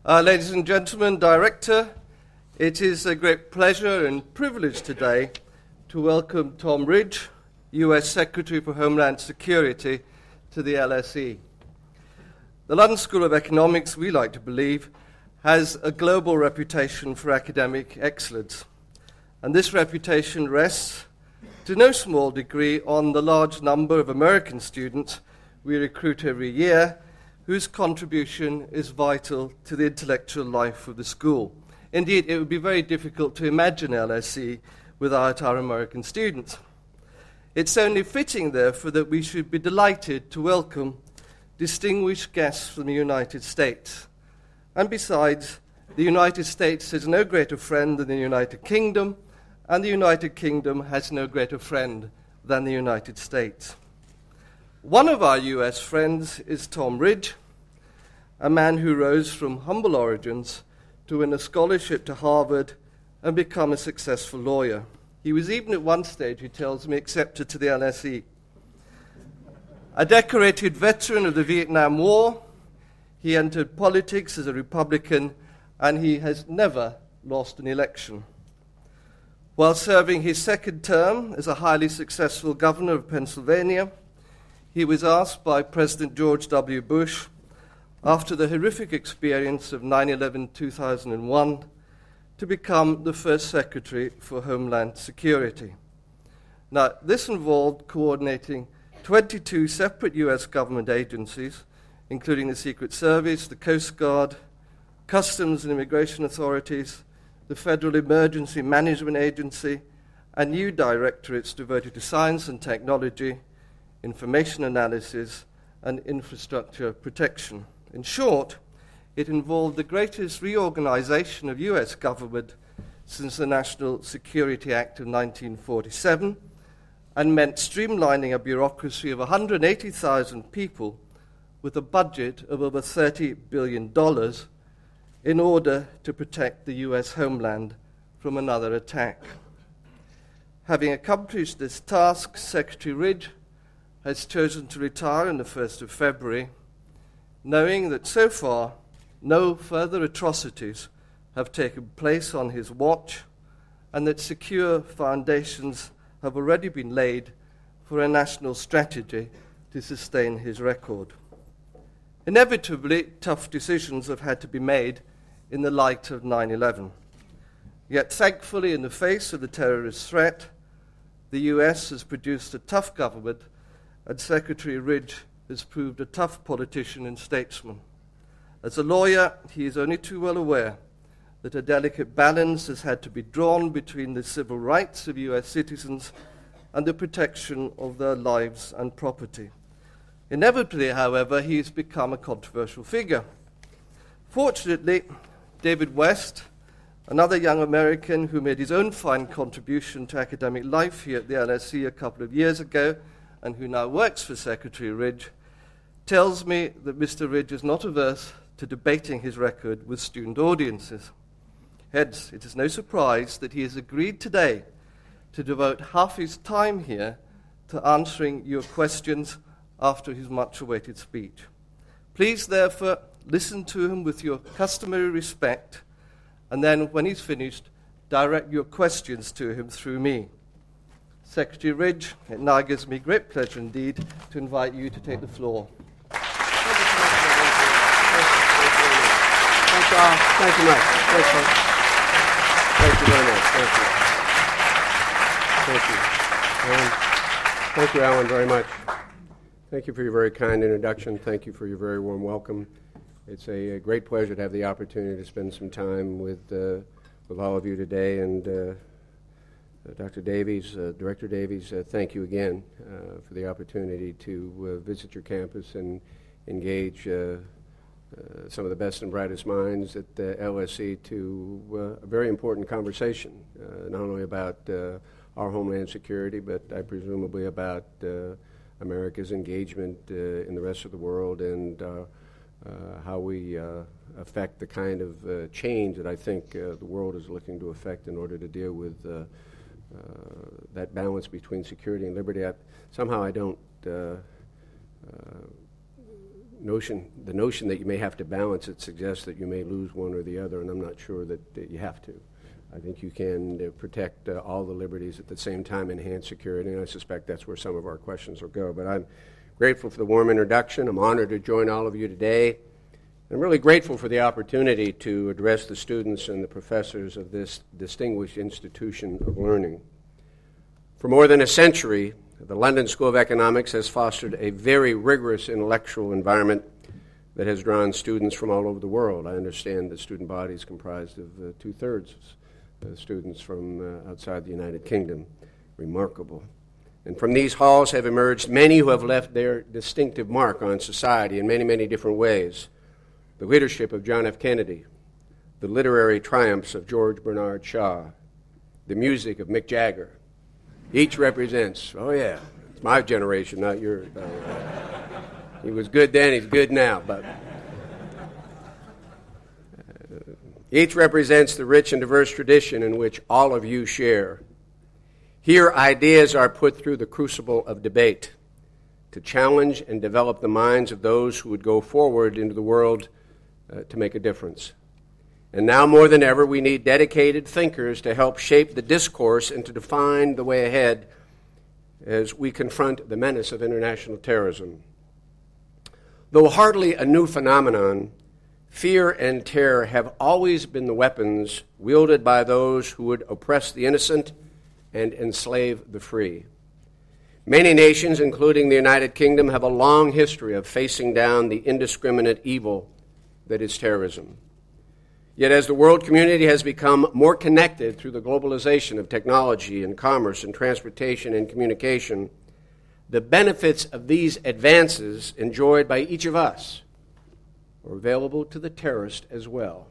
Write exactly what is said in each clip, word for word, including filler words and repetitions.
Uh, ladies and gentlemen, Director, it is a great pleasure and privilege today to welcome Tom Ridge, U S Secretary for Homeland Security, to the L S E. The London School of Economics, we like to believe, has a global reputation for academic excellence. And this reputation rests, to no small degree, on the large number of American students we recruit every year, whose contribution is vital to the intellectual life of the school. Indeed, it would be very difficult to imagine L S E without our American students. It's only fitting, therefore, that we should be delighted to welcome distinguished guests from the United States. And besides, the United States has no greater friend than the United Kingdom, and the United Kingdom has no greater friend than the United States. One of our U S friends is Tom Ridge, a man who rose from humble origins to win a scholarship to Harvard and become a successful lawyer. He was even at one stage, he tells me, accepted to the L S E. A decorated veteran of the Vietnam War, he entered politics as a Republican, and he has never lost an election. While serving his second term as a highly successful governor of Pennsylvania, he was asked by President George W. Bush, after the horrific experience of nine eleven two thousand one, to become the first Secretary for Homeland Security. Now, this involved coordinating twenty-two separate U S government agencies, including the Secret Service, the Coast Guard, Customs and Immigration Authorities, the Federal Emergency Management Agency, and new directorates devoted to science and technology, information analysis, and infrastructure protection. In short, it involved the greatest reorganization of U S government since the National Security Act of nineteen forty-seven, and meant streamlining a bureaucracy of one hundred eighty thousand people with a budget of over thirty billion dollars in order to protect the U S homeland from another attack. Having accomplished this task, Secretary Ridge has chosen to retire on the first of February, knowing that so far no further atrocities have taken place on his watch, and that secure foundations have already been laid for a national strategy to sustain his record. Inevitably, tough decisions have had to be made in the light of nine eleven. Yet thankfully, in the face of the terrorist threat, the U S has produced a tough government, and Secretary Ridge has proved a tough politician and statesman. As a lawyer, he is only too well aware that a delicate balance has had to be drawn between the civil rights of U S citizens and the protection of their lives and property. Inevitably, however, he has become a controversial figure. Fortunately, David West, another young American who made his own fine contribution to academic life here at the L S E a couple of years ago, and who now works for Secretary Ridge, tells me that Mister Ridge is not averse to debating his record with student audiences. Hence, it is no surprise that he has agreed today to devote half his time here to answering your questions after his much-awaited speech. Please, therefore, listen to him with your customary respect, and then, when he's finished, direct your questions to him through me. Secretary Ridge, it now gives me great pleasure indeed to invite you to take the floor. Thank you, uh, thank you much. Thank you. Thank you very much. Thank you. Thank you. Um, thank you, Alan, very much. Thank you for your very kind introduction. Thank you for your very warm welcome. It's a, a great pleasure to have the opportunity to spend some time with uh, with all of you today. And uh, uh, Doctor Davies, uh, Director Davies, uh, thank you again uh, for the opportunity to uh, visit your campus and engage uh, uh, some of the best and brightest minds at the L S E to uh, a very important conversation, uh, not only about uh, our homeland security, but I presumably about uh, America's engagement uh, in the rest of the world, and uh, uh, how we uh, affect the kind of uh, change that I think uh, the world is looking to affect in order to deal with uh, uh, that balance between security and liberty. I, somehow I don't uh, uh, notion, the notion that you may have to balance it suggests that you may lose one or the other, and I'm not sure that, that you have to. I think you can uh, protect uh, all the liberties at the same time, enhance security, and I suspect that's where some of our questions will go. But I'm grateful for the warm introduction. I'm honored to join all of you today. I'm really grateful for the opportunity to address the students and the professors of this distinguished institution of learning. For more than a century, the London School of Economics has fostered a very rigorous intellectual environment that has drawn students from all over the world. I understand the student body is comprised of uh, two-thirds uh, students from uh, outside the United Kingdom. Remarkable. And from these halls have emerged many who have left their distinctive mark on society in many, many different ways. The leadership of John F. Kennedy, the literary triumphs of George Bernard Shaw, the music of Mick Jagger. Each represents, oh yeah, it's my generation, not yours. He was good then, he's good now, but uh, each represents the rich and diverse tradition in which all of you share. Here, ideas are put through the crucible of debate to challenge and develop the minds of those who would go forward into the world uh, to make a difference. And now more than ever, we need dedicated thinkers to help shape the discourse and to define the way ahead as we confront the menace of international terrorism. Though hardly a new phenomenon, fear and terror have always been the weapons wielded by those who would oppress the innocent and enslave the free. Many nations, including the United Kingdom, have a long history of facing down the indiscriminate evil that is terrorism. Yet as the world community has become more connected through the globalization of technology and commerce and transportation and communication, the benefits of these advances enjoyed by each of us are available to the terrorist as well.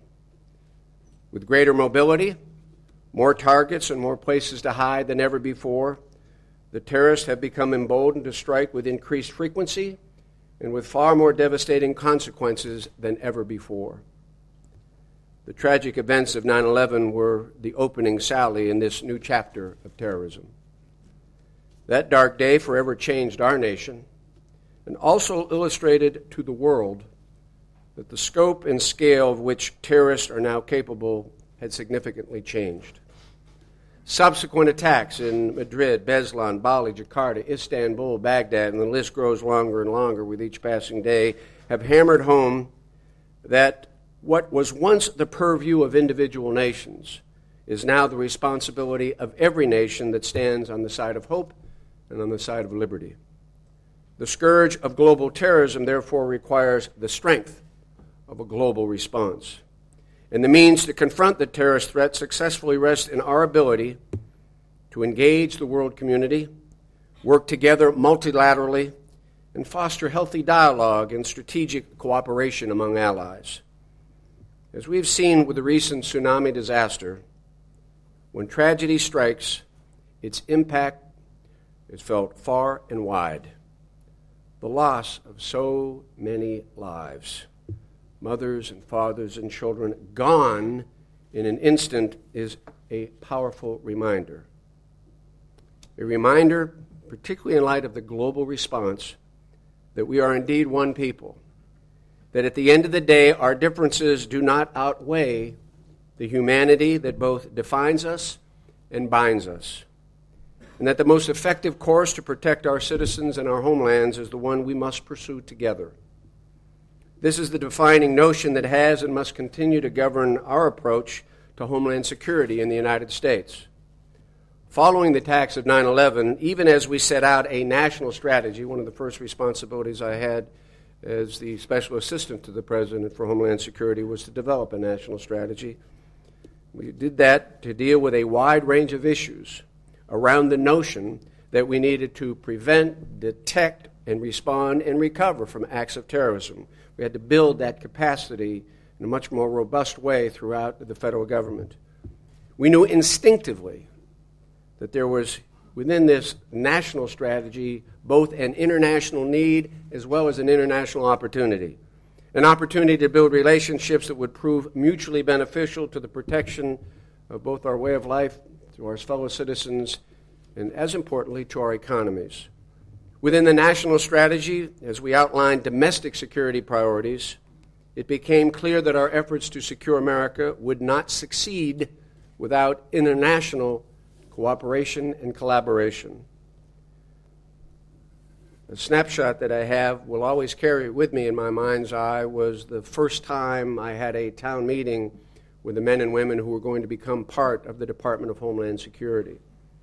With greater mobility, more targets, and more places to hide than ever before, the terrorists have become emboldened to strike with increased frequency and with far more devastating consequences than ever before. The tragic events of nine eleven were the opening sally in this new chapter of terrorism. That dark day forever changed our nation and also illustrated to the world that the scope and scale of which terrorists are now capable had significantly changed. Subsequent attacks in Madrid, Beslan, Bali, Jakarta, Istanbul, Baghdad, and the list grows longer and longer with each passing day, have hammered home that what was once the purview of individual nations is now the responsibility of every nation that stands on the side of hope and on the side of liberty. The scourge of global terrorism, therefore, requires the strength of a global response. And the means to confront the terrorist threat successfully rests in our ability to engage the world community, work together multilaterally, and foster healthy dialogue and strategic cooperation among allies. As we've seen with the recent tsunami disaster, when tragedy strikes, its impact is felt far and wide. The loss of so many lives, mothers and fathers and children gone in an instant, is a powerful reminder. A reminder, particularly in light of the global response, that we are indeed one people. That at the end of the day, our differences do not outweigh the humanity that both defines us and binds us. And that the most effective course to protect our citizens and our homelands is the one we must pursue together. This is the defining notion that has and must continue to govern our approach to homeland security in the United States. Following the attacks of nine eleven, even as we set out a national strategy, one of the first responsibilities I had as the Special Assistant to the President for Homeland Security was to develop a national strategy. We did that to deal with a wide range of issues around the notion that we needed to prevent, detect, and respond and recover from acts of terrorism. We had to build that capacity in a much more robust way throughout the federal government. We knew instinctively that there was within this national strategy both an international need as well as an international opportunity. An opportunity to build relationships that would prove mutually beneficial to the protection of both our way of life, to our fellow citizens, and as importantly, to our economies. Within the national strategy, as we outlined domestic security priorities, it became clear that our efforts to secure America would not succeed without international cooperation and collaboration. The snapshot that I have will always carry with me in my mind's eye was the first time I had a town meeting with the men and women who were going to become part of the Department of Homeland Security.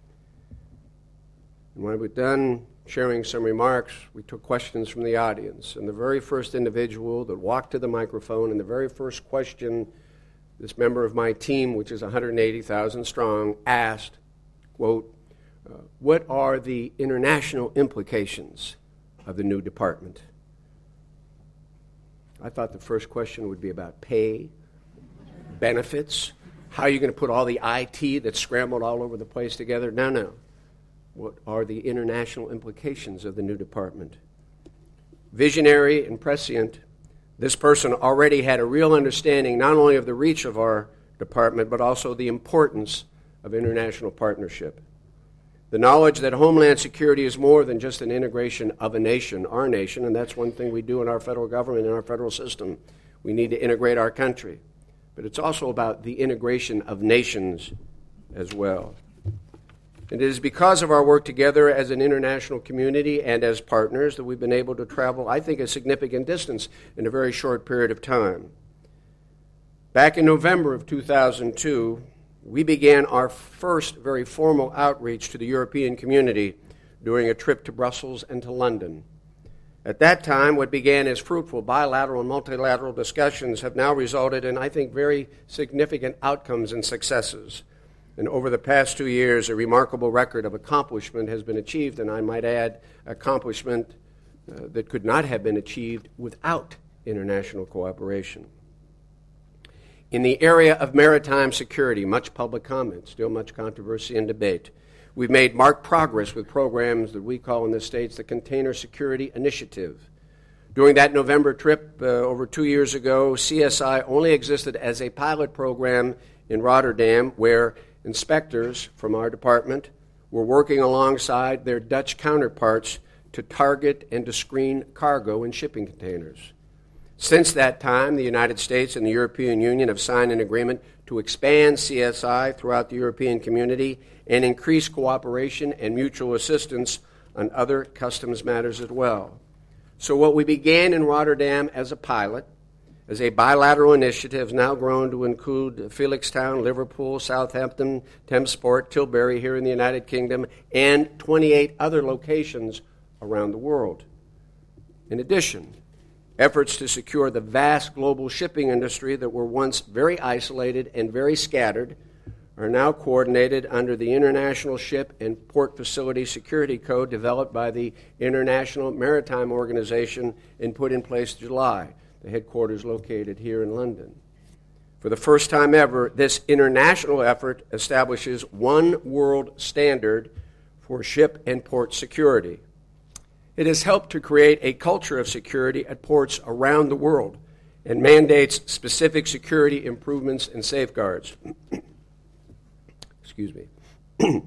And when we were done sharing some remarks, we took questions from the audience. And the very first individual that walked to the microphone, and the very first question this member of my team, which is one hundred eighty thousand strong, asked, quote, uh, what are the international implications of the new department? I thought the first question would be about pay, benefits, how are you going to put all the I T that's scrambled all over the place together? No, no. What are the international implications of the new department? Visionary and prescient, this person already had a real understanding not only of the reach of our department, but also the importance of international partnership. The knowledge that Homeland Security is more than just an integration of a nation, our nation, and that's one thing we do in our federal government, in our federal system. We need to integrate our country. But it's also about the integration of nations as well. And it is because of our work together as an international community and as partners that we've been able to travel, I think, a significant distance in a very short period of time. Back in November of two thousand two, we began our first very formal outreach to the European community during a trip to Brussels and to London. At that time, what began as fruitful bilateral and multilateral discussions have now resulted in, I think, very significant outcomes and successes. And over the past two years, a remarkable record of accomplishment has been achieved, and I might add, accomplishment uh, that could not have been achieved without international cooperation. In the area of maritime security, much public comment, still much controversy and debate. We've made marked progress with programs that we call in the States the Container Security Initiative. During that November trip uh, over two years ago, C S I only existed as a pilot program in Rotterdam, where inspectors from our department were working alongside their Dutch counterparts to target and to screen cargo in shipping containers. Since that time, the United States and the European Union have signed an agreement to expand C S I throughout the European community and increase cooperation and mutual assistance on other customs matters as well. So what we began in Rotterdam as a pilot, as a bilateral initiative, has now grown to include Felixstown, Liverpool, Southampton, Thamesport, Tilbury here in the United Kingdom, and twenty-eight other locations around the world. In addition, efforts to secure the vast global shipping industry that were once very isolated and very scattered are now coordinated under the International Ship and Port Facility Security Code developed by the International Maritime Organization and put in place in July. The headquarters located here in London. For the first time ever, this international effort establishes one world standard for ship and port security. It has helped to create a culture of security at ports around the world and mandates specific security improvements and safeguards. Excuse me.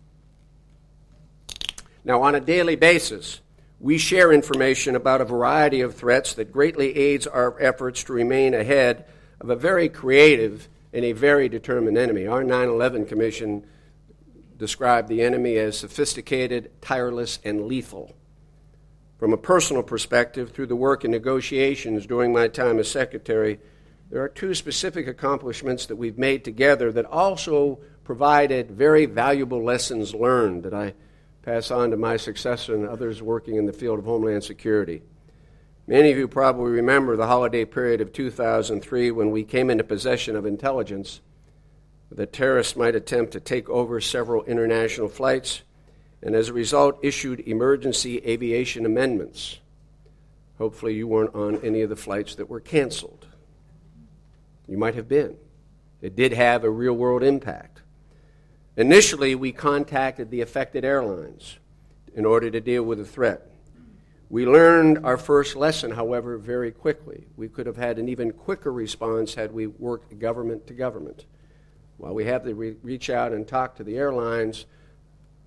Now, on a daily basis, we share information about a variety of threats that greatly aids our efforts to remain ahead of a very creative and a very determined enemy. Our nine eleven Commission described the enemy as sophisticated, tireless, and lethal. From a personal perspective, through the work and negotiations during my time as secretary, there are two specific accomplishments that we've made together that also provided very valuable lessons learned that I pass on to my successor and others working in the field of Homeland Security. Many of you probably remember the holiday period of two thousand three when we came into possession of intelligence that terrorists might attempt to take over several international flights, and as a result issued emergency aviation amendments. Hopefully you weren't on any of the flights that were canceled. You might have been. It did have a real-world impact. Initially, we contacted the affected airlines in order to deal with the threat. We learned our first lesson, however, very quickly. We could have had an even quicker response had we worked government to government. While we had to re- reach out and talk to the airlines,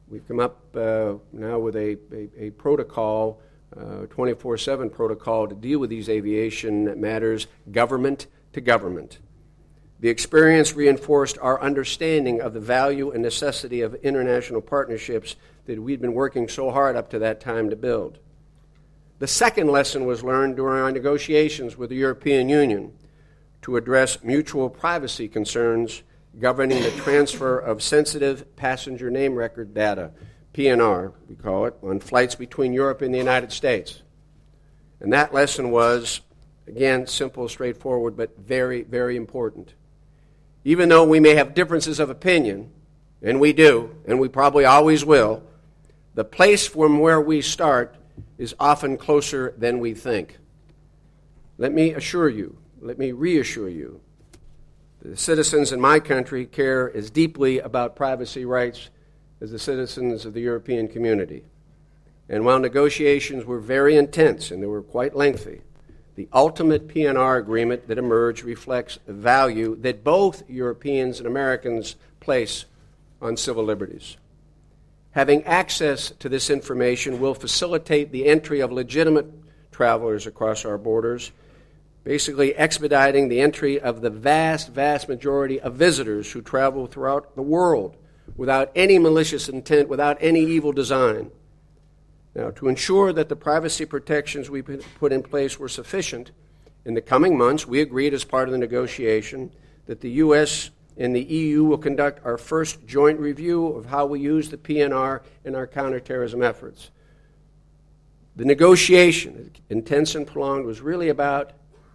we've come up uh, now with a, a, a protocol, uh, twenty-four seven protocol to deal with these aviation matters, government to government. The experience reinforced our understanding of the value and necessity of international partnerships that we'd been working so hard up to that time to build. The second lesson was learned during our negotiations with the European Union to address mutual privacy concerns governing the transfer of sensitive passenger name record data, P N R, we call it, on flights between Europe and the United States. And that lesson was, again, simple, straightforward, but very, very important. Even though we may have differences of opinion, and we do, and we probably always will, the place from where we start is often closer than we think. Let me assure you, let me reassure you, the citizens in my country care as deeply about privacy rights as the citizens of the European community. And while negotiations were very intense and they were quite lengthy, the ultimate P N R agreement that emerged reflects the value that both Europeans and Americans place on civil liberties. Having access to this information will facilitate the entry of legitimate travelers across our borders, basically expediting the entry of the vast, vast majority of visitors who travel throughout the world without any malicious intent, without any evil design. Now, to ensure that the privacy protections we put in place were sufficient, in the coming months, we agreed as part of the negotiation that the U S and the E U will conduct our first joint review of how we use the P N R in our counterterrorism efforts. The negotiation, intense and prolonged, was really about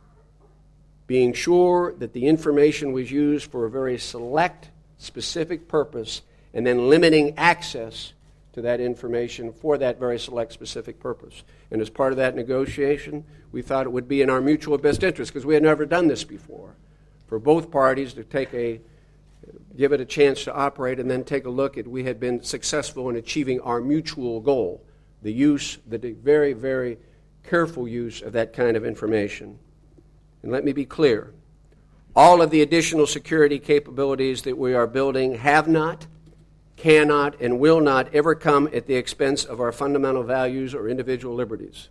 being sure that the information was used for a very select, specific purpose, and then limiting access to that information for that very select, specific purpose. And as part of that negotiation, we thought it would be in our mutual best interest, because we had never done this before, for both parties to take a, give it a chance to operate and then take a look at we had been successful in achieving our mutual goal, the use, the very, very careful use of that kind of information. And let me be clear, all of the additional security capabilities that we are building have not, cannot, and will not ever come at the expense of our fundamental values or individual liberties.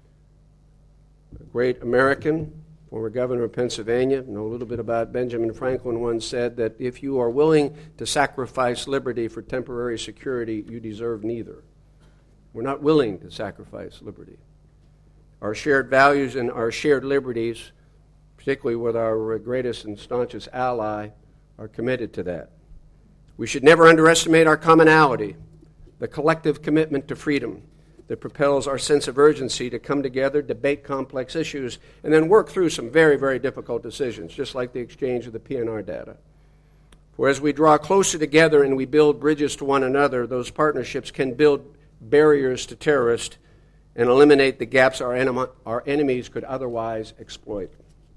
A great American, former governor of Pennsylvania, know a little bit about Benjamin Franklin, once said that if you are willing to sacrifice liberty for temporary security, you deserve neither. We're not willing to sacrifice liberty. Our shared values and our shared liberties, particularly with our greatest and staunchest ally, are committed to that. We should never underestimate our commonality, the collective commitment to freedom that propels our sense of urgency to come together, debate complex issues, and then work through some very, very difficult decisions, just like the exchange of the P N R data. For as we draw closer together and we build bridges to one another, those partnerships can build barriers to terrorists and eliminate the gaps our, enem- our enemies could otherwise exploit.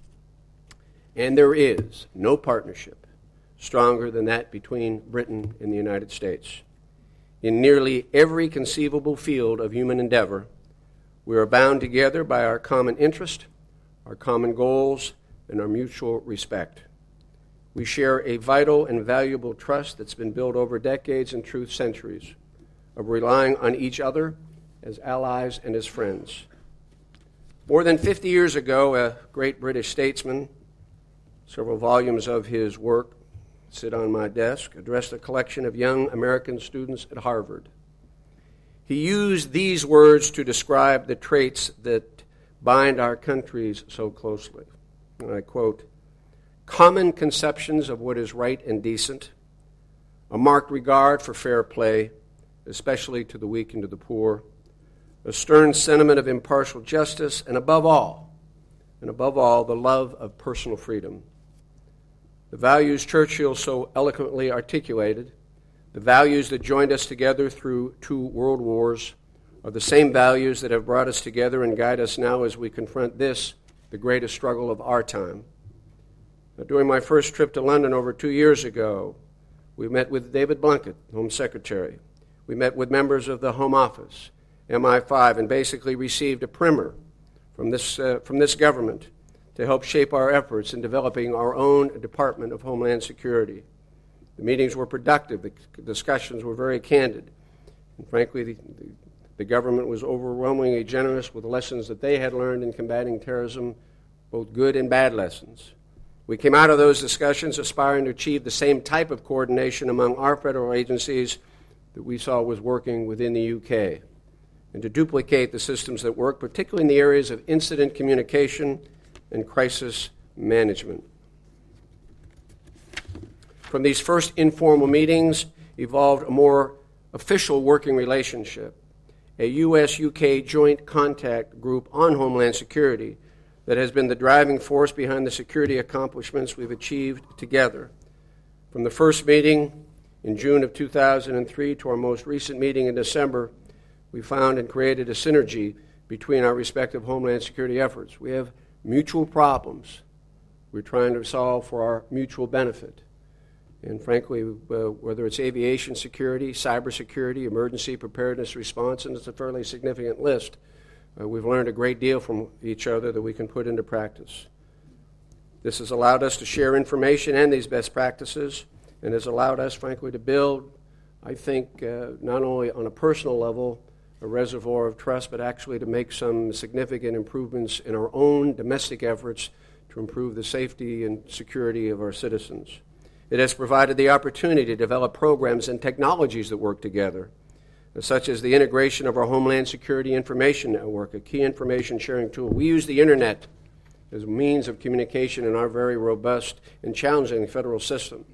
And there is no partnership stronger than that between Britain and the United States. In nearly every conceivable field of human endeavor, we are bound together by our common interest, our common goals, and our mutual respect. We share a vital and valuable trust that's been built over decades and truth centuries of relying on each other as allies and as friends. More than fifty years ago, a great British statesman, several volumes of his work sit on my desk, addressed a collection of young American students at Harvard. He used these words to describe the traits that bind our countries so closely. And I quote, "Common conceptions of what is right and decent, a marked regard for fair play, especially to the weak and to the poor, a stern sentiment of impartial justice, and above all, and above all, the love of personal freedom." The values Churchill so eloquently articulated, the values that joined us together through two world wars, are the same values that have brought us together and guide us now as we confront this, the greatest struggle of our time. Now, during my first trip to London over two years ago, we met with David Blunkett, Home Secretary. We met with members of the Home Office, M I five, and basically received a primer from this, uh, from this government to help shape our efforts in developing our own Department of Homeland Security. The meetings were productive. The discussions were very candid. And frankly, the, the government was overwhelmingly generous with lessons that they had learned in combating terrorism, both good and bad lessons. We came out of those discussions aspiring to achieve the same type of coordination among our federal agencies that we saw was working within the U K, and to duplicate the systems that work, particularly in the areas of incident communication and crisis management. From these first informal meetings evolved a more official working relationship, a U S U K joint contact group on Homeland Security that has been the driving force behind the security accomplishments we've achieved together. From the first meeting in June of two thousand three to our most recent meeting in December, we found and created a synergy between our respective Homeland Security efforts. We have mutual problems we're trying to solve for our mutual benefit. And frankly, uh, whether it's aviation security, cybersecurity, emergency preparedness response, and it's a fairly significant list, uh, we've learned a great deal from each other that we can put into practice. This has allowed us to share information and these best practices, and has allowed us, frankly, to build, I think, uh, not only on a personal level, a reservoir of trust, but actually to make some significant improvements in our own domestic efforts to improve the safety and security of our citizens. It has provided the opportunity to develop programs and technologies that work together, such as the integration of our Homeland Security Information Network, a key information sharing tool. We use the internet as a means of communication in our very robust and challenging federal system.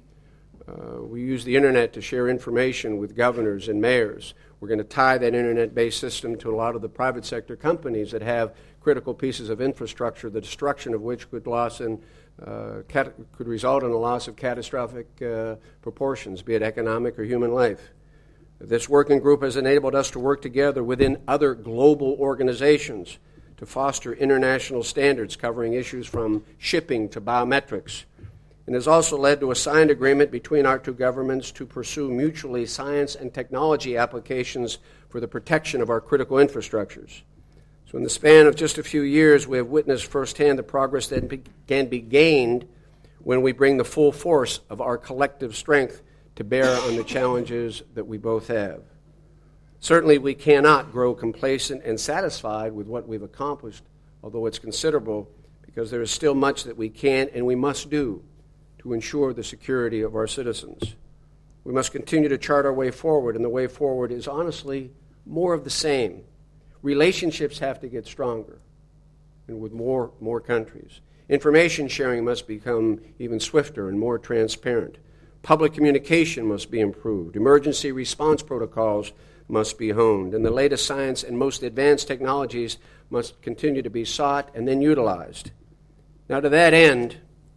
Uh, we use the internet to share information with governors and mayors. We're going to tie that internet-based system to a lot of the private sector companies that have critical pieces of infrastructure, the destruction of which could loss in, uh, cat- could result in a loss of catastrophic uh, proportions, be it economic or human life. This working group has enabled us to work together within other global organizations to foster international standards covering issues from shipping to biometrics, and has also led to a signed agreement between our two governments to pursue mutually science and technology applications for the protection of our critical infrastructures. So in the span of just a few years, we have witnessed firsthand the progress that be- can be gained when we bring the full force of our collective strength to bear on the challenges that we both have. Certainly, we cannot grow complacent and satisfied with what we've accomplished, although it's considerable, because there is still much that we can and we must do to ensure the security of our citizens. We must continue to chart our way forward, and the way forward is honestly more of the same. Relationships have to get stronger, and with more, more countries. Information sharing must become even swifter and more transparent. Public communication must be improved. Emergency response protocols must be honed, and the latest science and most advanced technologies must continue to be sought and then utilized. Now, to that end,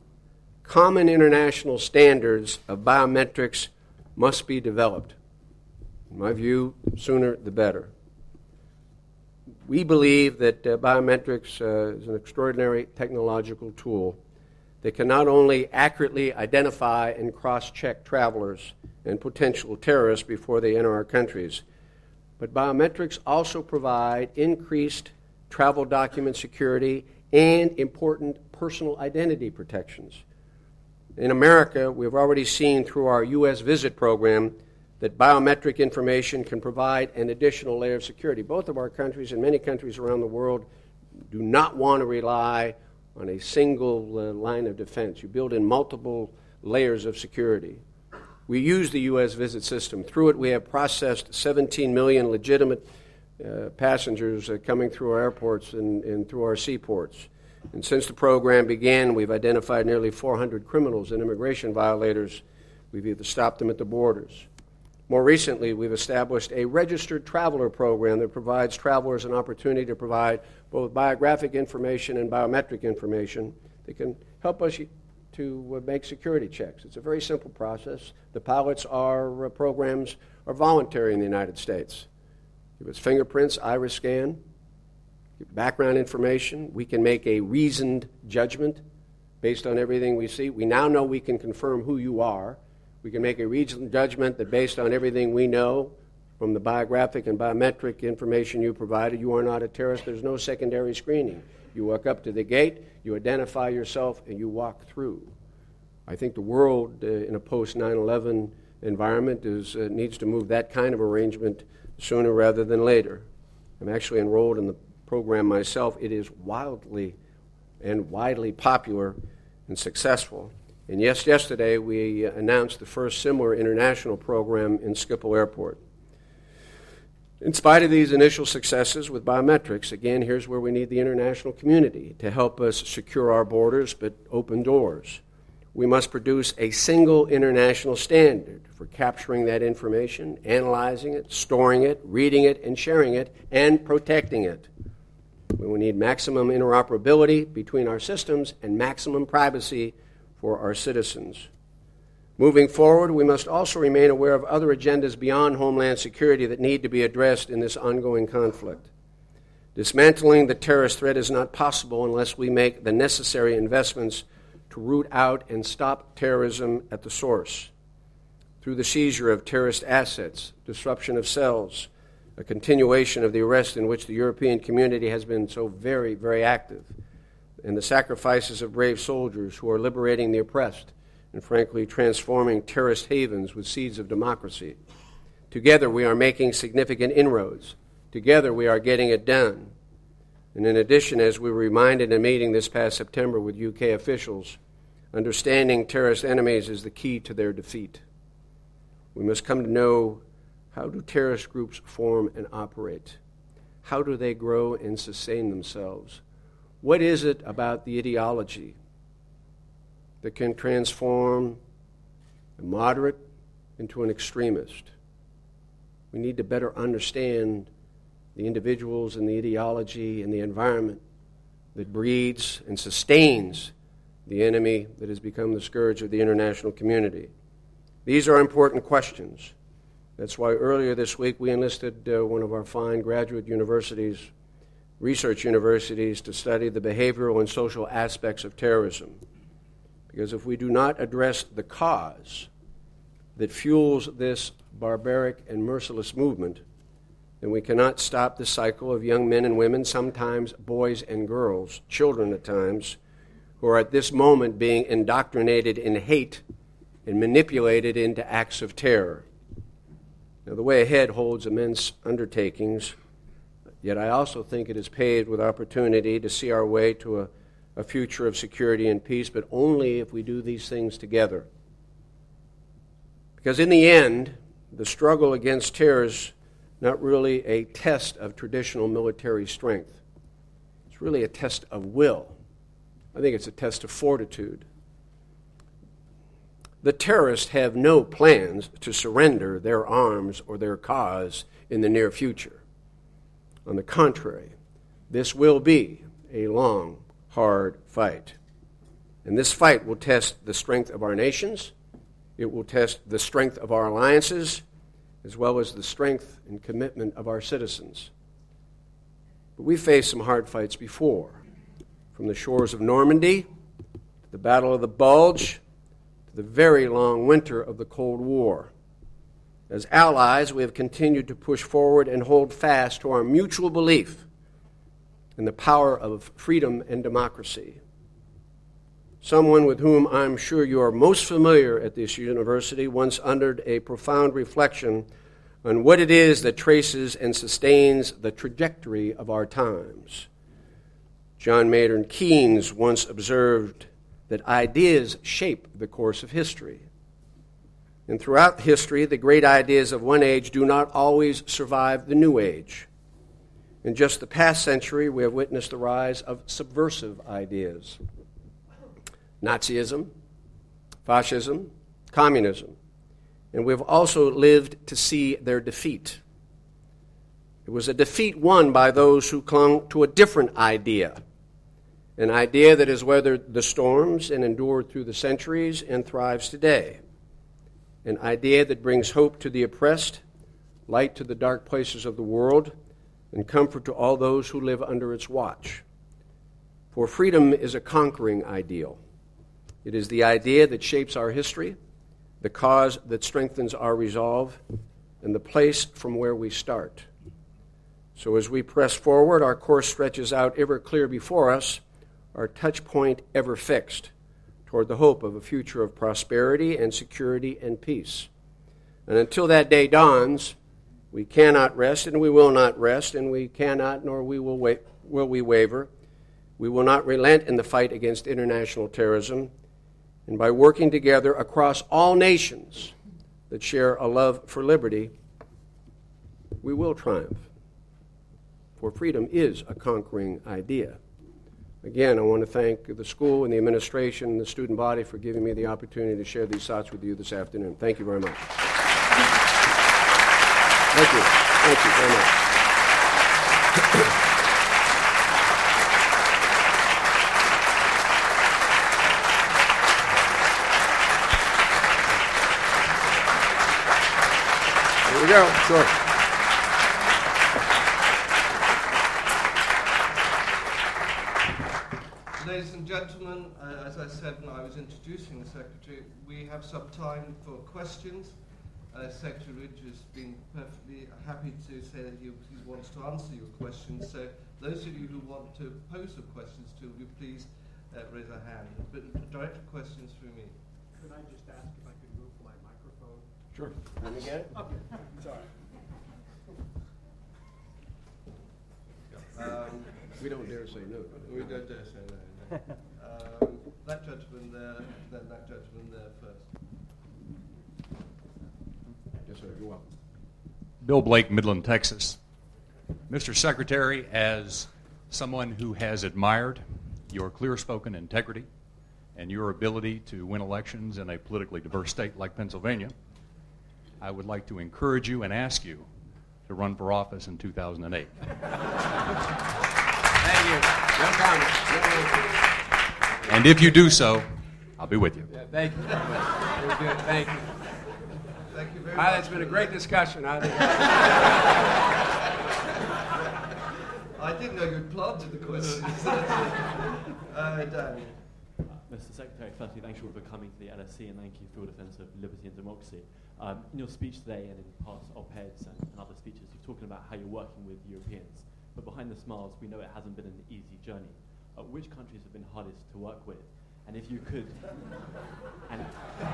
common international standards of biometrics must be developed. In my view, sooner the better. We believe that uh, biometrics uh, is an extraordinary technological tool that can not only accurately identify and cross-check travelers and potential terrorists before they enter our countries, but biometrics also provide increased travel document security and important personal identity protections. In America, we've already seen through our U S visit program that biometric information can provide an additional layer of security. Both of our countries and many countries around the world do not want to rely on a single uh, line of defense. You build in multiple layers of security. We use the U S visit system. Through it, we have processed seventeen million legitimate uh, passengers uh, coming through our airports and, and through our seaports. And since the program began, we've identified nearly four hundred criminals and immigration violators. We've either stopped them at the borders. More recently, we've established a registered traveler program that provides travelers an opportunity to provide both biographic information and biometric information that can help us to make security checks. It's a very simple process. The pilots are uh, programs are voluntary in the United States. Give us fingerprints, iris scan, background information. We can make a reasoned judgment based on everything we see. We now know we can confirm who you are. We can make a reasoned judgment that based on everything we know from the biographic and biometric information you provided, you are not a terrorist. There's no secondary screening. You walk up to the gate, you identify yourself, and you walk through. I think the world uh, in a post nine eleven environment is, uh, needs to move that kind of arrangement sooner rather than later. I'm actually enrolled in the program myself. It is wildly and widely popular and successful. And yes, yesterday we announced the first similar international program in Schiphol Airport. In spite of these initial successes with biometrics, again, here's where we need the international community to help us secure our borders but open doors. We must produce a single international standard for capturing that information, analyzing it, storing it, reading it, and sharing it, and protecting it. We will need maximum interoperability between our systems and maximum privacy for our citizens. Moving forward, we must also remain aware of other agendas beyond Homeland Security that need to be addressed in this ongoing conflict. Dismantling the terrorist threat is not possible unless we make the necessary investments to root out and stop terrorism at the source. Through the seizure of terrorist assets, disruption of cells, a continuation of the arrest in which the European community has been so very, very active, and the sacrifices of brave soldiers who are liberating the oppressed and frankly transforming terrorist havens with seeds of democracy. Together we are making significant inroads. Together we are getting it done. And in addition, as we were reminded in a meeting this past September with U K officials, understanding terrorist enemies is the key to their defeat. We must come to know, how do terrorist groups form and operate? How do they grow and sustain themselves? What is it about the ideology that can transform a moderate into an extremist? We need to better understand the individuals and the ideology and the environment that breeds and sustains the enemy that has become the scourge of the international community. These are important questions. That's why earlier this week we enlisted uh, one of our fine graduate universities, research universities, to study the behavioral and social aspects of terrorism. Because if we do not address the cause that fuels this barbaric and merciless movement, then we cannot stop the cycle of young men and women, sometimes boys and girls, children at times, who are at this moment being indoctrinated in hate and manipulated into acts of terror. Now, the way ahead holds immense undertakings, yet I also think it is paved with opportunity to see our way to a, a future of security and peace, but only if we do these things together. Because in the end, the struggle against terror is not really a test of traditional military strength. It's really a test of will. I think it's a test of fortitude. The terrorists have no plans to surrender their arms or their cause in the near future. On the contrary, this will be a long, hard fight. And this fight will test the strength of our nations. It will test the strength of our alliances, as well as the strength and commitment of our citizens. But we faced some hard fights before, from the shores of Normandy, to the Battle of the Bulge, to the very long winter of the Cold War. As allies, we have continued to push forward and hold fast to our mutual belief in the power of freedom and democracy. Someone with whom I'm sure you are most familiar at this university once uttered a profound reflection on what it is that traces and sustains the trajectory of our times. John Maynard Keynes once observed that ideas shape the course of history. And throughout history, the great ideas of one age do not always survive the new age. In just the past century, we have witnessed the rise of subversive ideas. Nazism, fascism, communism. And we've also lived to see their defeat. It was a defeat won by those who clung to a different idea, an idea that has weathered the storms and endured through the centuries and thrives today, an idea that brings hope to the oppressed, light to the dark places of the world, and comfort to all those who live under its watch. For freedom is a conquering ideal. It is the idea that shapes our history, the cause that strengthens our resolve, and the place from where we start. So as we press forward, our course stretches out ever clear before us, our touch point ever fixed, toward the hope of a future of prosperity and security and peace. And until that day dawns, We cannot rest, and we will not rest, and we cannot, nor we will, wa- will we waver. We will not relent in the fight against international terrorism, and by working together across all nations that share a love for liberty, we will triumph. For freedom is a conquering idea. Again, I want to thank the school and the administration and the student body for giving me the opportunity to share these thoughts with you this afternoon. Thank you very much. Thank you. Thank you very much. Here we go. Sure. Ladies and gentlemen, uh, as I said when I was introducing the Secretary, we have some time for questions. Uh, Secretary Ridge has been perfectly happy to say that he, he wants to answer your questions. So those of you who want to pose some questions to him, please uh, raise a hand. But direct questions through me. Could I just ask if I could move my microphone? Sure. Let me get it. Okay, sorry. Um, We don't dare say no. we don't dare say no. no. Um, that gentleman there, then that gentleman there first. Yes, sir. You're welcome. Bill Blake, Midland, Texas. Mister Secretary, as someone who has admired your clear-spoken integrity and your ability to win elections in a politically diverse state like Pennsylvania, I would like to encourage you and ask you to run for office in two thousand eight. Thank you. No comment. No comment. And if you do so, I'll be with you. Yeah, thank you very much. Very good. Thank you. Thank you very Ah, much. that's been a great discussion. I think. I didn't know you'd planted the questions. uh, Dan. Mister Secretary, firstly, thank you for coming to the L S C and thank you for your defense of liberty and democracy. Um, in your speech today and in past op-eds and, and other speeches, you're talking about how you're working with Europeans. But behind the smiles, we know it hasn't been an easy journey. Uh, which countries have been hardest to work with? And if you could... and,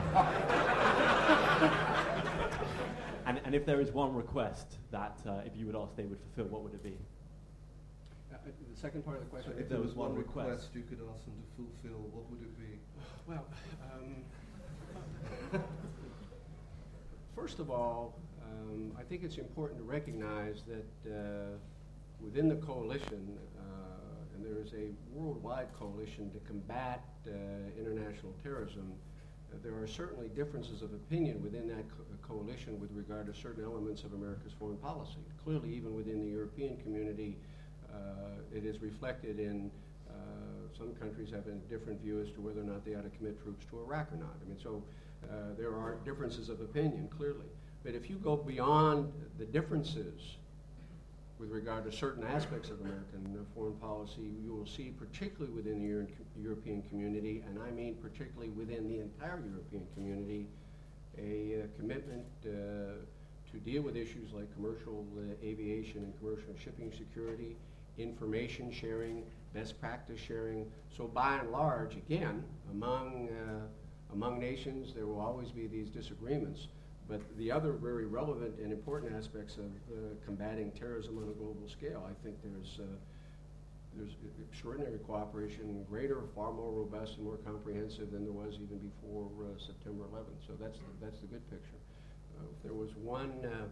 and, and if there is one request that uh, if you would ask they would fulfill, what would it be? Uh, the second part of the question. If there was one request you could ask them to fulfill, what would it be? Well, um, first of all, um, I think it's important to recognize that uh, within the coalition, uh, and there is a worldwide coalition to combat uh, international terrorism, uh, there are certainly differences of opinion within that co- coalition with regard to certain elements of America's foreign policy. Clearly, even within the European community, uh, it is reflected in uh, some countries have a different view as to whether or not they ought to commit troops to Iraq or not. I mean, so uh, there are differences of opinion, clearly. But if you go beyond the differences with regard to certain aspects of American uh, foreign policy, you will see, particularly within the Euro- European community, and I mean particularly within the entire European community, a uh, commitment uh, to deal with issues like commercial uh, aviation and commercial shipping security, information sharing, best practice sharing. So by and large, again, among, uh, among nations, there will always be these disagreements. But the other very relevant and important aspects of uh, combating terrorism on a global scale, I think there's uh, there's extraordinary cooperation, greater, far more robust and more comprehensive than there was even before uh, September eleventh. So that's the, that's the good picture. Uh, if there was one, uh,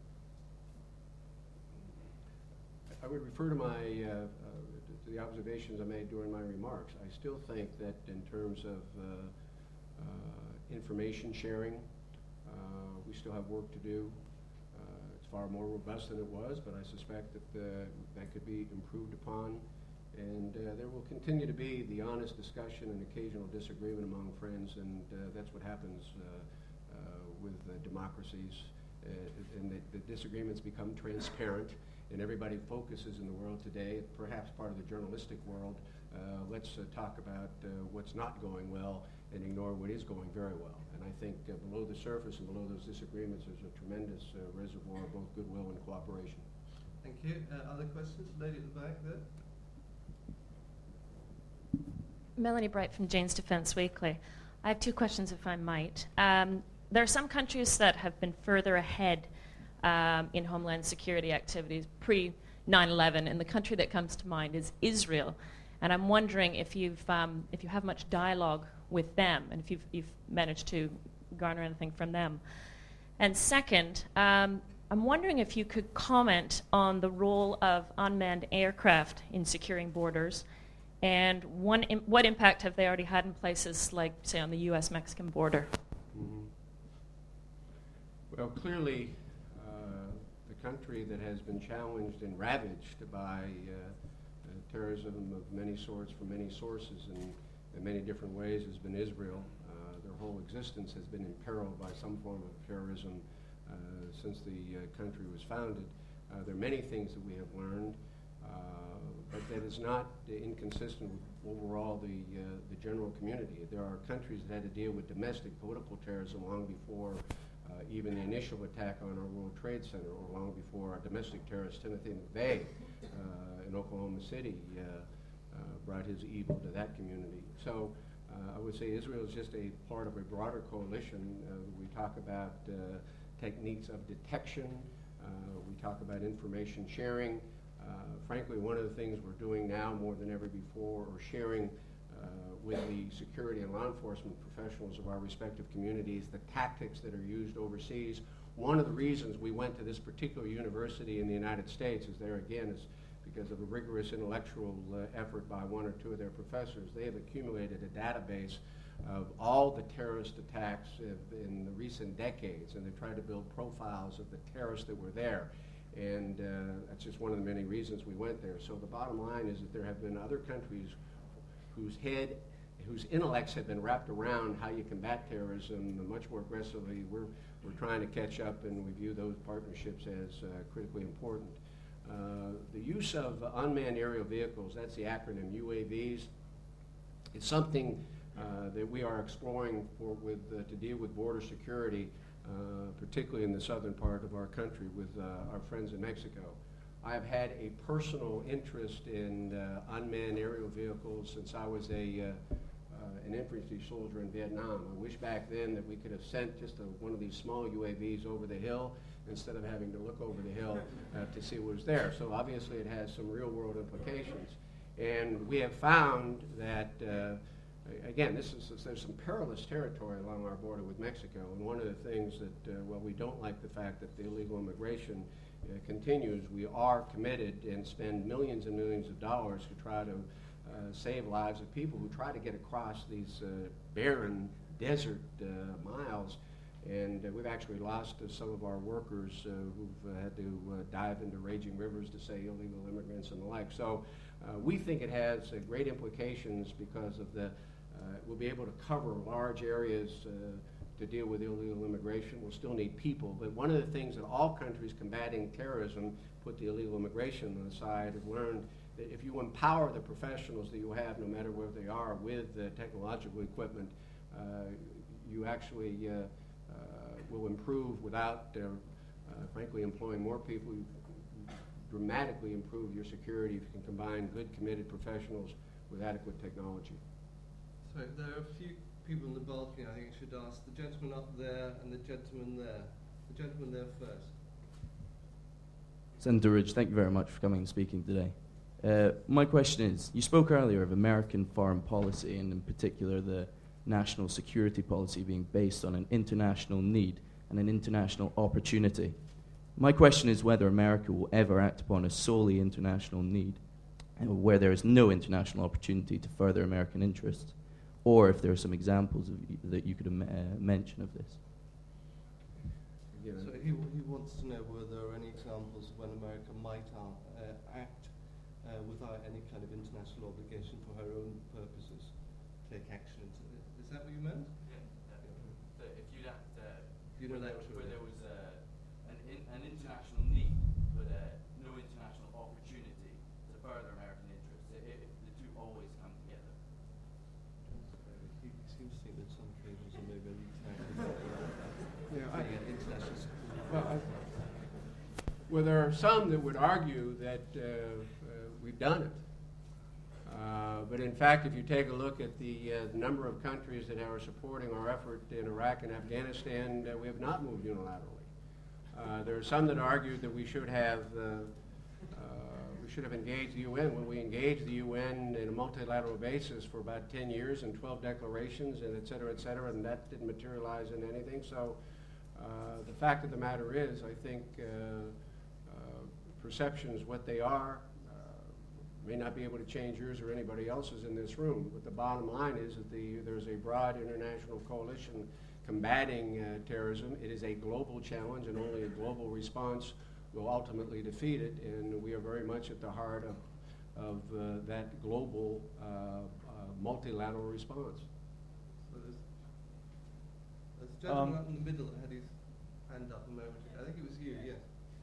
I would refer to my uh, uh, to the observations I made during my remarks. I still think that in terms of uh, uh, information sharing, Uh, we still have work to do. Uh, it's far more robust than it was, but I suspect that uh, that could be improved upon. And uh, there will continue to be the honest discussion and occasional disagreement among friends, and uh, that's what happens uh, uh, with uh, democracies. Uh, and the, the disagreements become transparent, and everybody focuses in the world today, perhaps part of the journalistic world, uh, let's uh, talk about uh, what's not going well and ignore what is going very well. And I think uh, below the surface and below those disagreements, there's a tremendous uh, reservoir of both goodwill and cooperation. Thank you. Uh, other questions? Lady at the back there. Melanie Bright from Jane's Defense Weekly. I have two questions, if I might. Um, there are some countries that have been further ahead um, in homeland security activities pre nine eleven, and the country that comes to mind is Israel. And I'm wondering if you've um, if you have much dialogue with them, and if you've, you've managed to garner anything from them. And second, um, I'm wondering if you could comment on the role of unmanned aircraft in securing borders, and one im- what impact have they already had in places like, say, on the U S Mexican border? Mm-hmm. Well, clearly, uh, the country that has been challenged and ravaged by uh, uh, terrorism of many sorts from many sources and in many different ways has been Israel. Uh, their whole existence has been imperiled by some form of terrorism uh, since the uh, country was founded. Uh, there are many things that we have learned, uh, but that is not uh, inconsistent with overall the, uh, the general community. There are countries that had to deal with domestic political terrorism long before uh, even the initial attack on our World Trade Center, or long before our domestic terrorist Timothy McVeigh uh, in Oklahoma City uh, uh, brought his evil to that community. So uh, I would say Israel is just a part of a broader coalition. Uh, we talk about uh, techniques of detection. Uh, we talk about information sharing. Uh, frankly, one of the things we're doing now more than ever before, or sharing uh, with the security and law enforcement professionals of our respective communities, the tactics that are used overseas. One of the reasons we went to this particular university in the United States is there again is because of a rigorous intellectual uh, effort by one or two of their professors. They have accumulated a database of all the terrorist attacks in the recent decades, and they tried to build profiles of the terrorists that were there. And uh, that's just one of the many reasons we went there. So the bottom line is that there have been other countries whose head, whose intellects have been wrapped around how you combat terrorism much more aggressively. We're, we're trying to catch up, and we view those partnerships as uh, critically important. Uh, the use of unmanned aerial vehicles, that's the acronym U A Vs, is something uh, that we are exploring for, with, uh, to deal with border security, uh, particularly in the southern part of our country with uh, our friends in Mexico. I have had a personal interest in uh, unmanned aerial vehicles since I was a, uh, uh, an infantry soldier in Vietnam. I wish back then that we could have sent just a, one of these small U A Vs over the hill instead of having to look over the hill uh, to see what was there. So obviously it has some real-world implications. And we have found that, uh, again, this is, there's some perilous territory along our border with Mexico. And one of the things that, uh, well, we don't like the fact that the illegal immigration uh, continues. We are committed and spend millions and millions of dollars to try to uh, save lives of people who try to get across these uh, barren desert uh, miles. And uh, we've actually lost uh, some of our workers uh, who've uh, had to uh, dive into raging rivers to say illegal immigrants and the like. So uh, we think it has uh, great implications because of the, uh, we'll be able to cover large areas uh, to deal with illegal immigration. We'll still need people, but one of the things that all countries combating terrorism, put the illegal immigration on the side, have learned that if you empower the professionals that you have, no matter where they are, with uh, technological equipment, uh, you actually uh, Uh, will improve without, uh, uh, frankly, employing more people. You dramatically improve your security if you can combine good, committed professionals with adequate technology. So there are a few people in the balcony I think I should ask. The gentleman up there and the gentleman there. The gentleman there first. Senator Ridge, thank you very much for coming and speaking today. Uh, my question is, you spoke earlier of American foreign policy, and in particular the national security policy being based on an international need and an international opportunity. My question is whether America will ever act upon a solely international need, uh, where there is no international opportunity to further American interests, or if there are some examples of y- that you could uh, mention of this. So he, he wants to know whether there are any examples of when America might uh, act uh, without any kind of international obligation for her own purposes, take action into it. Is that what you meant? Yeah. Uh, so if you'd act uh, Unilaterally. where, there, where there was uh, an, in, an international need, but uh, no international opportunity to further American interests, it, it, the two always come together. He seems to think that some cables are maybe a leak tax. Yeah, I, international. Well, I, well, there are some that would argue that uh, uh, we've done it. Uh, but in fact, if you take a look at the, uh, the number of countries that are supporting our effort in Iraq and Afghanistan, uh, we have not moved unilaterally. Uh, there are some that argued that we should have uh, uh, we should have engaged the U N. When we engaged the U N in a multilateral basis for about ten years and twelve declarations and et cetera, et cetera, and that didn't materialize in anything. So uh, the fact of the matter is, I think uh, uh, perceptions, what they are, uh, may not be able to change yours or anybody else's in this room. But the bottom line is that the, there's a broad international coalition combating uh, terrorism. It is a global challenge, and only a global response will ultimately defeat it. And we are very much at the heart of, of uh, that global uh, uh, multilateral response. So there's, there's a gentleman Um, out in the middle that had his hand up a moment ago. I think it was you, yes.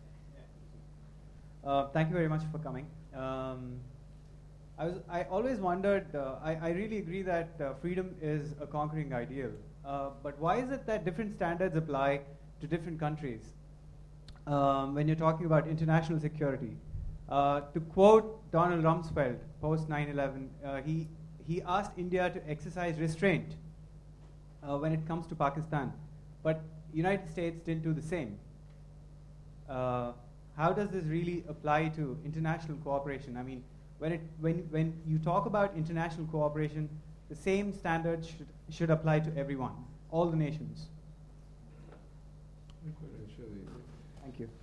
Uh, thank you very much for coming. Um, I, was, I always wondered, uh, I, I really agree that uh, freedom is a conquering ideal. Uh, but why is it that different standards apply to different countries um, when you're talking about international security? Uh, to quote Donald Rumsfeld, post nine eleven, uh, he, he asked India to exercise restraint uh, when it comes to Pakistan, but United States didn't do the same. Uh, how does this really apply to international cooperation? I mean, when, it, when, when you talk about international cooperation, the same standards should, should apply to everyone, all the nations. Thank you.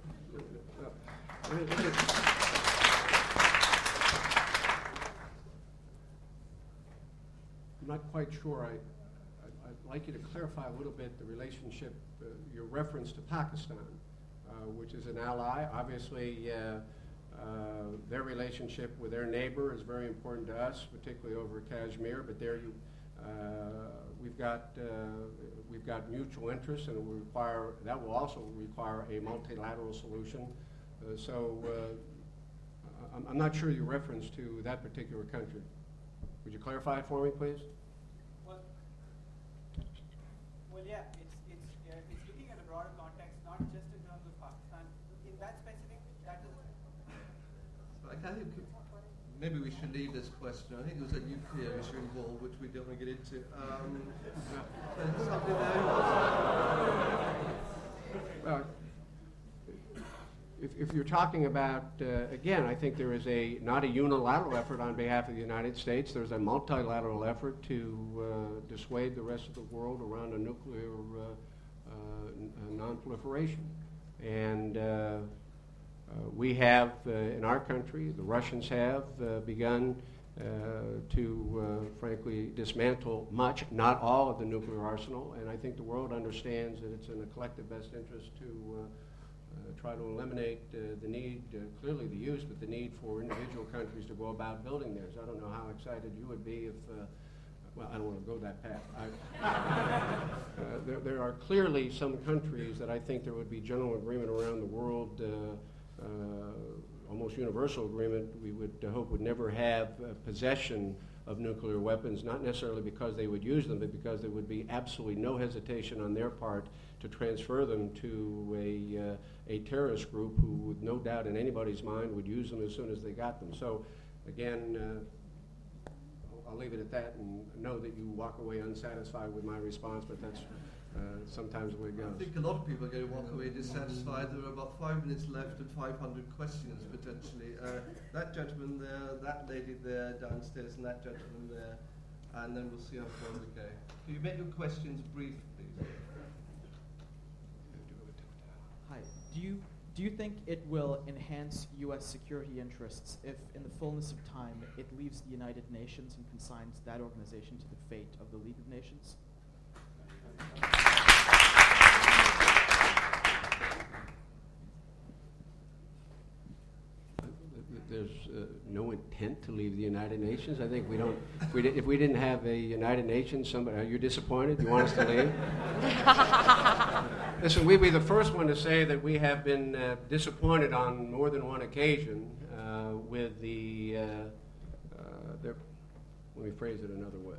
I'm not quite sure. I, I, I'd like you to clarify a little bit the relationship, uh, your reference to Pakistan, uh, which is an ally. Obviously, uh, Uh, their relationship with their neighbor is very important to us, particularly over Kashmir. But there, you, uh, we've got uh, we've got mutual interests, and it will require that will also require a multilateral solution. Uh, so, uh, I'm, I'm not sure your reference to that particular country. Would you clarify it for me, please? Well, well, yeah, it's it's uh, it's looking at a broader context, not just in terms of Pakistan. In that specific, that is. I think maybe we should leave this question. I think there was a nuclear issue involved, which we don't want to get into. Um, something there? Well, if, if you're talking about, uh, again, I think there is a not a unilateral effort on behalf of the United States. There's a multilateral effort to uh, dissuade the rest of the world around a nuclear uh, uh, n- non-proliferation. And uh, Uh, we have, uh, in our country, the Russians have uh, begun uh, to, uh, frankly, dismantle much, not all, of the nuclear arsenal. And I think the world understands that it's in the collective best interest to uh, uh, try to eliminate uh, the need, uh, clearly the use, but the need for individual countries to go about building theirs. I don't know how excited you would be if, uh, well, I don't want to go that path. I, uh, there, there are clearly some countries that I think there would be general agreement around the world, uh, Uh, almost universal agreement, we would uh, hope would never have uh, possession of nuclear weapons, not necessarily because they would use them, but because there would be absolutely no hesitation on their part to transfer them to a, uh, a terrorist group who, with no doubt in anybody's mind, would use them as soon as they got them. So, again, uh, I'll, I'll leave it at that and know that you walk away unsatisfied with my response, but that's Uh, sometimes the way it goes. I think a lot of people are going to walk away dissatisfied. There are about five minutes left and five hundred questions potentially. Uh, that gentleman there, that lady there downstairs, and that gentleman there, and then we'll see how far we go. Can you make your questions brief, please? Hi. Do you do you think it will enhance U S security interests if, in the fullness of time, it leaves the United Nations and consigns that organization to the fate of the League of Nations? There's uh, no intent to leave the United Nations. I think we don't. If we, di- if we didn't have a United Nations, somebody, are you disappointed? You want us to leave? Listen, we'd be the first one to say that we have been uh, disappointed on more than one occasion uh, with the. Uh, uh, the. Let me phrase it another way.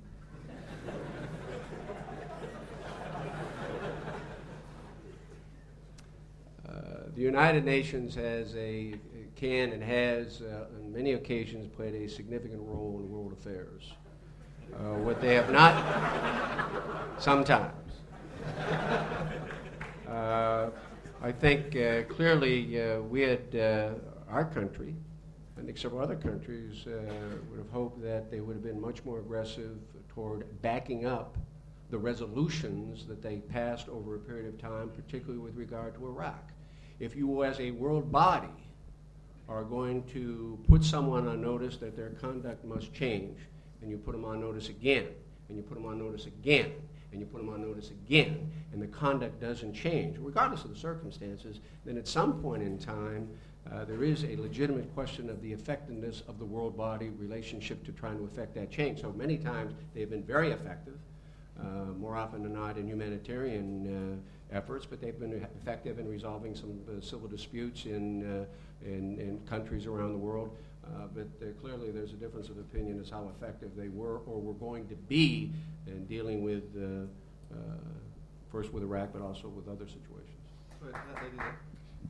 Uh, the United Nations has a can and has, uh, on many occasions, played a significant role in world affairs. Uh, what they have not, sometimes. Uh, I think uh, clearly uh, we had uh, our country, I think several other countries uh, would have hoped that they would have been much more aggressive toward backing up the resolutions that they passed over a period of time, particularly with regard to Iraq. If you as a world body are going to put someone on notice that their conduct must change, and you put them on notice again, and you put them on notice again, and you put them on notice again, and the conduct doesn't change, regardless of the circumstances, then at some point in time, uh, there is a legitimate question of the effectiveness of the world body relationship to trying to effect that change. So many times they have been very effective, uh, more often than not in humanitarian uh, efforts, but they've been effective in resolving some uh, civil disputes in, uh, in, in countries around the world. Uh, but uh, clearly there's a difference of opinion as how effective they were or were going to be in dealing with, uh, uh, first with Iraq, but also with other situations. Sorry, that lady there.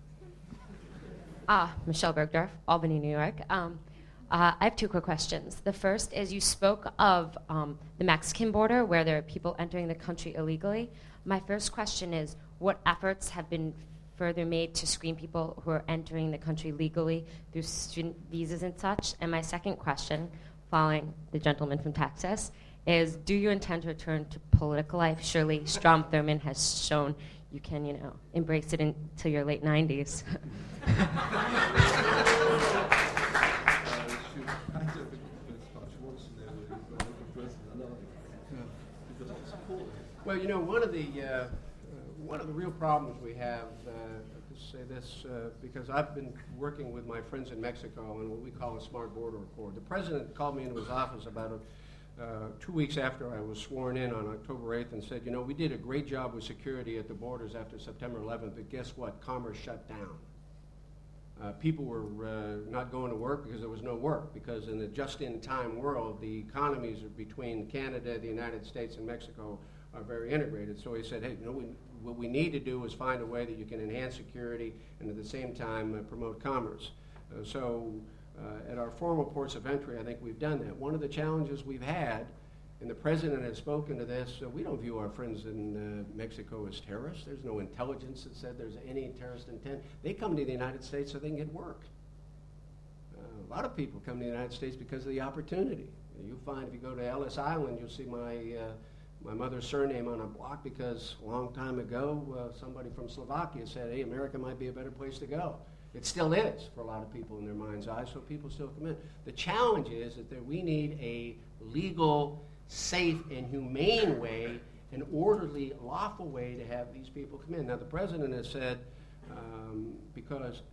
Ah, Michelle Bergdorf, Albany, New York. Um, uh, I have two quick questions. The first is you spoke of um, the Mexican border where there are people entering the country illegally. My first question is, what efforts have been further made to screen people who are entering the country legally through student visas and such? And my second question, following the gentleman from Texas, is do you intend to return to political life? Surely Strom Thurmond has shown you can, you know, embrace it until your late nineties. Well, you know, one of the uh, one of the real problems we have, uh, to say this, uh, because I've been working with my friends in Mexico on what we call a smart border accord. The president called me into his office about a, uh, two weeks after I was sworn in on October eighth and said, you know, we did a great job with security at the borders after September eleventh, but guess what? Commerce shut down. Uh, people were uh, not going to work because there was no work, because in the just-in-time world, the economies between Canada, the United States, and Mexico are very integrated. So he said, hey, you know, we, what we need to do is find a way that you can enhance security and at the same time uh, promote commerce. Uh, so uh, at our formal ports of entry, I think we've done that. One of the challenges we've had, and the president has spoken to this, uh, we don't view our friends in uh, Mexico as terrorists. There's no intelligence that said there's any terrorist intent. They come to the United States so they can get work. Uh, a lot of people come to the United States because of the opportunity. You find if you go to Ellis Island, you'll see my uh, my mother's surname on a block because a long time ago, uh, somebody from Slovakia said, hey, America might be a better place to go. It still is for a lot of people in their mind's eye, so people still come in. The challenge is that there, we need a legal, safe, and humane way, an orderly, lawful way to have these people come in. Now, the president has said, um, because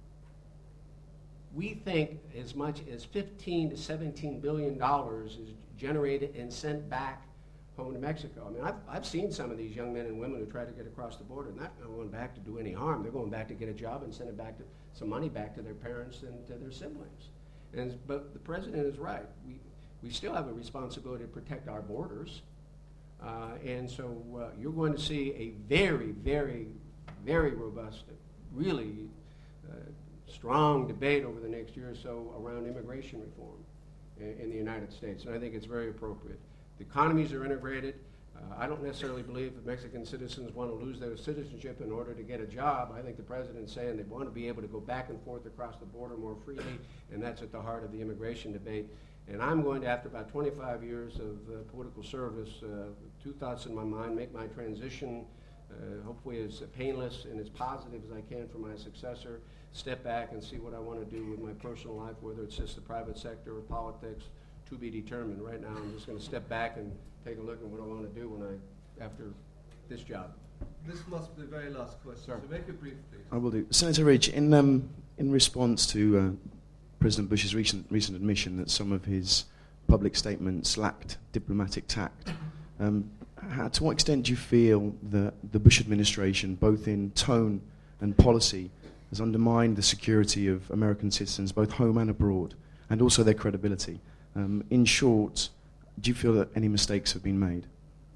we think as much as fifteen to seventeen billion dollars is generated and sent back home to Mexico. I mean, I've, I've seen some of these young men and women who try to get across the border, not going back to do any harm. They're going back to get a job and send it back to, some money back to their parents and to their siblings. And, but the president is right. We, we still have a responsibility to protect our borders. Uh, and so uh, you're going to see a very, very, very robust, really uh, strong debate over the next year or so around immigration reform in, in the United States. And I think it's very appropriate. The economies are integrated. Uh, I don't necessarily believe that Mexican citizens want to lose their citizenship in order to get a job. I think the president's saying they want to be able to go back and forth across the border more freely, and that's at the heart of the immigration debate. And I'm going to, after about twenty-five years of uh, political service, uh, two thoughts in my mind, make my transition uh, hopefully as painless and as positive as I can for my successor, step back and see what I want to do with my personal life, whether it's just the private sector or politics, to be determined. Right now, I'm just going to step back and take a look at what I want to do when I, after this job. This must be the very last question, Sir. so make it brief, please. I will do. Senator Ridge, in, um, in response to uh, President Bush's recent, recent admission that some of his public statements lacked diplomatic tact, um, how, to what extent do you feel that the Bush administration, both in tone and policy, has undermined the security of American citizens, both home and abroad, and also their credibility? Um, in short, do you feel that any mistakes have been made?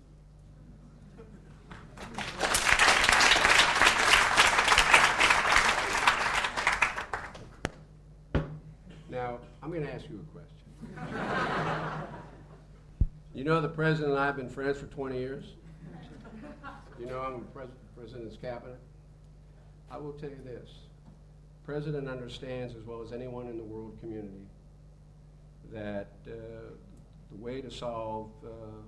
Now, I'm going to ask you a question. You know the president and I have been friends for twenty years? You know I'm the pres- president's cabinet? I will tell you this. The President understands as well as anyone in the world community that uh, the way to solve uh,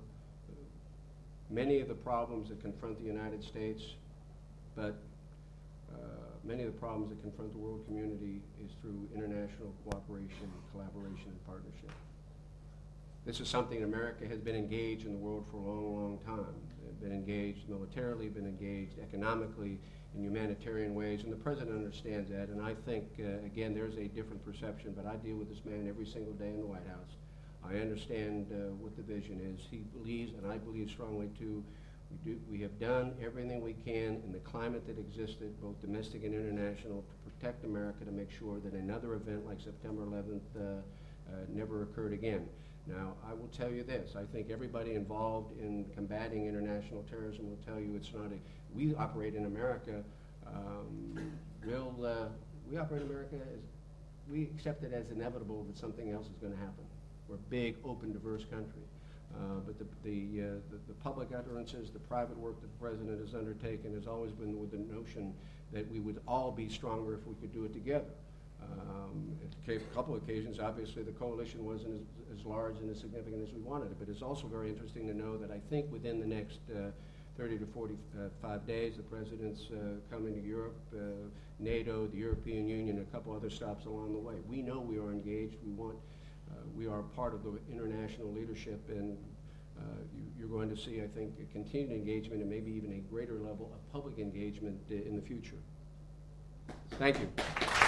many of the problems that confront the United States, but uh, many of the problems that confront the world community is through international cooperation, collaboration, and partnership. This is something America has been engaged in the world for a long, long time. Been engaged militarily, been engaged economically, in humanitarian ways, and the President understands that. And I think, uh, again, there's a different perception, but I deal with this man every single day in the White House. I understand uh, what the vision is. He believes, and I believe strongly too, we, do, we have done everything we can in the climate that existed, both domestic and international, to protect America, to make sure that another event like September eleventh uh, uh, never occurred again. Now, I will tell you this. I think everybody involved in combating international terrorism will tell you it's not a, we operate in America, um, we'll, uh, we operate in America as, we accept it as inevitable that something else is going to happen. We're a big, open, diverse country. Uh, but the, the, uh, the, the public utterances, the private work that the President has undertaken has always been with the notion that we would all be stronger if we could do it together. Um, a couple of occasions, obviously, the coalition wasn't as, as large and as significant as we wanted it, but it's also very interesting to know that I think within the next uh, thirty to forty-five days, the President's uh, coming to Europe, uh, NATO, the European Union, a couple other stops along the way. We know we are engaged. We want, uh, we are part of the international leadership, and uh, you, you're going to see, I think, a continued engagement and maybe even a greater level of public engagement uh, in the future. Thank you.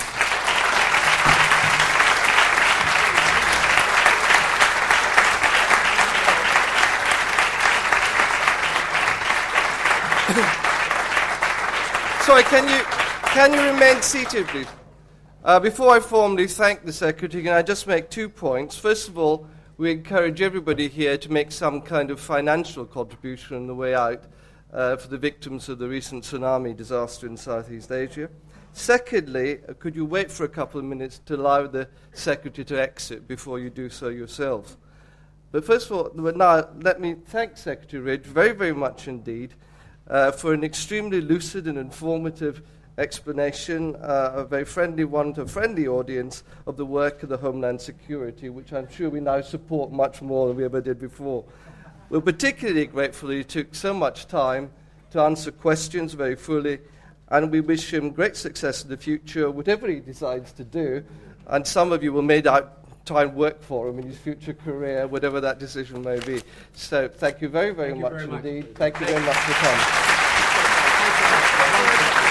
Sorry, can you can you remain seated, please? Uh, before I formally thank the Secretary, can I just make two points? First of all, we encourage everybody here to make some kind of financial contribution on the way out uh, for the victims of the recent tsunami disaster in Southeast Asia. Secondly, uh, could you wait for a couple of minutes to allow the Secretary to exit before you do so yourself? But first of all, now let me thank Secretary Ridge very, very much indeed uh, for an extremely lucid and informative explanation, uh, a very friendly one to a friendly audience of the work of the Homeland Security, which I'm sure we now support much more than we ever did before. We're particularly grateful that he took so much time to answer questions very fully, and we wish him great success in the future, whatever he decides to do, and some of you will make out time work for him in his future career, whatever that decision may be. So thank you very, very, thank much, you very indeed. much. Thank you very much for coming.